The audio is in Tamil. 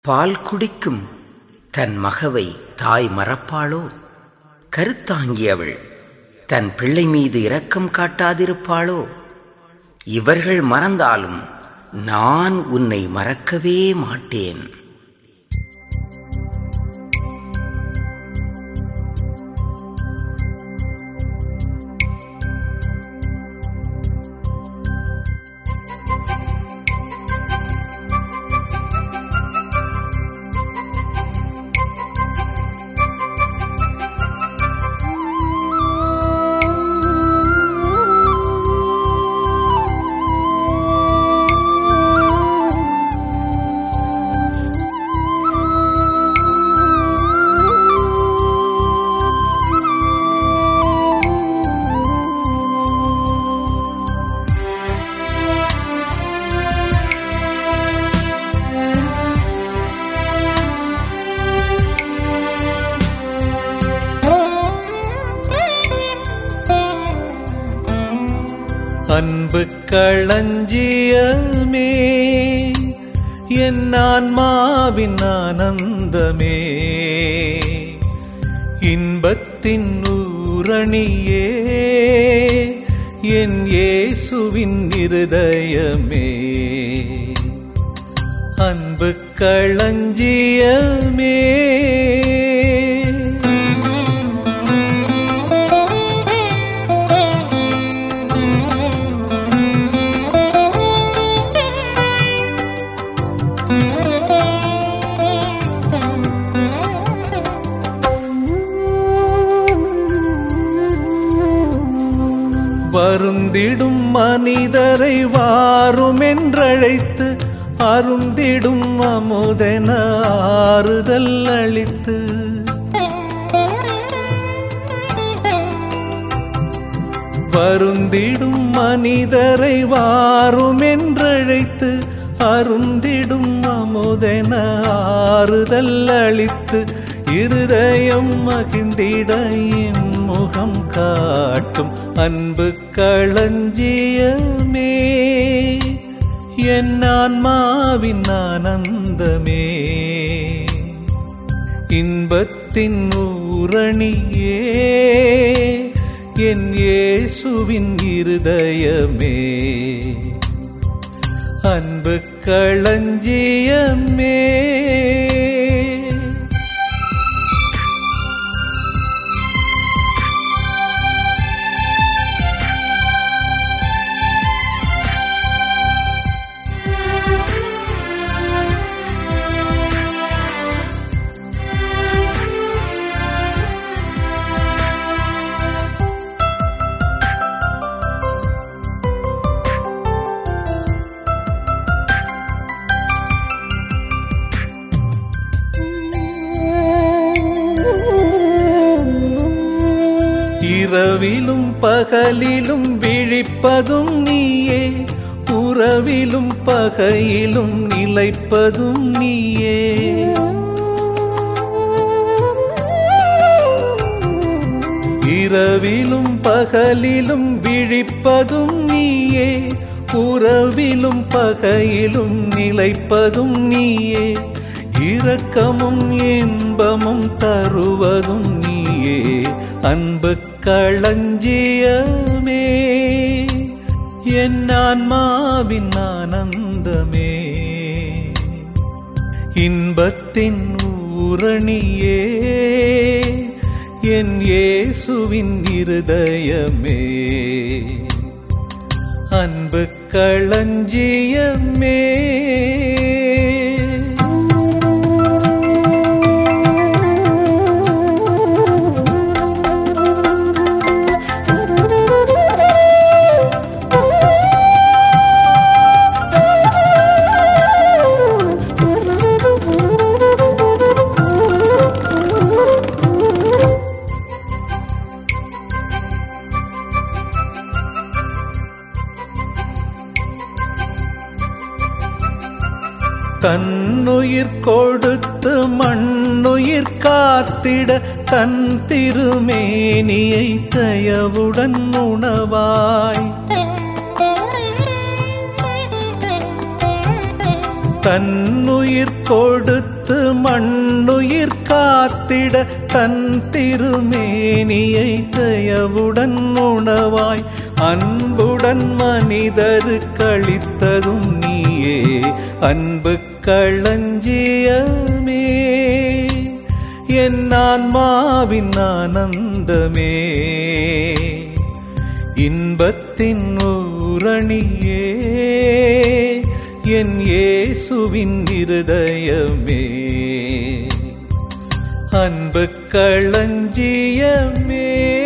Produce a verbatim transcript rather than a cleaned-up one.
பால் குடிக்கும் தன் மகவை தாய் மறப்பாளோ? கருத்தாங்கியவள் தன் பிள்ளை மீது இரக்கம் காட்டாதிருப்பாளோ? இவர்கள் மறந்தாலும் நான் உன்னை மறக்கவே மாட்டேன். அன்பு களஞ்சியமே, என் ஆன்மாவின் ஆனந்தமே, இன்பத்தின் ஊரணியே, என் இயேசுவின் இருதயமே. அன்பு களஞ்சியமே, வருந்திடும் மனிதரை வாருமென்றழைத்து, அருந்திடும் அமுதென ஆறுதல் அளித்து, வருந்திடும் மனிதரை வாருமென்றழைத்து, அருந்திடும் அமுதென ஆறுதல் அளித்து, இருதயம் மகிழ்ந்திட முகம் காட்டும் அன்பு களஞ்சியமே, என் ஆன்மாவின் ஆனந்தமே, இன்பத்தின் ஊரணியே, என் இயேசுவின் இருதயமே. அன்பு களஞ்சியமே, இரவிலும் பகலிலும் விழிப்பதும் நீயே, உறவிலும் பகையிலும் நிலைப்பதும் நீயே. இரவிலும் பகலிலும் விழிப்பதும் நீயே, உறவிலும் பகையிலும் நிலைப்பதும் நீயே. இரக்கமும் இன்பமும் தருவதும் நீயே. அன்பு களஞ்சியமே, என் ஆன்மாவின் ஆனந்தமே, இன்பத்தின் ஊரணியே, என் இயேசுவின் இருதயமே. அன்பு களஞ்சியமே, தன்னுயிர் கொடுத்து மண்ணுயிர் காத்திட, தன் திருமேனியை தயவுடன் உணவாய். தன்னுயிர் கொடுத்து மண்ணுயிர் காத்திட தன் திருமேனியை தயவுடன் உணவாய் அன்புடன் மனிதருக்கு அளித்ததும் நீயே. அன்பு களஞ்சியமே, என் ஆன்மாவின் ஆனந்தமே, இன்பத்தின் ஊரணியே, என் இயேசுவின் இருதயமே. அன்பு களஞ்சியமே.